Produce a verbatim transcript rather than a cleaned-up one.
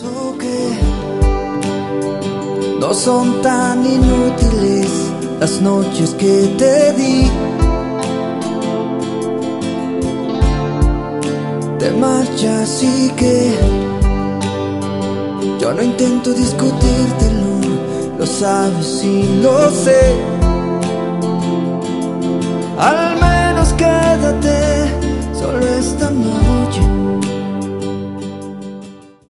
Pienso que no son tan inútiles las noches que te di. Te marchas y que yo no intento discutírtelo, lo sabes y lo sé.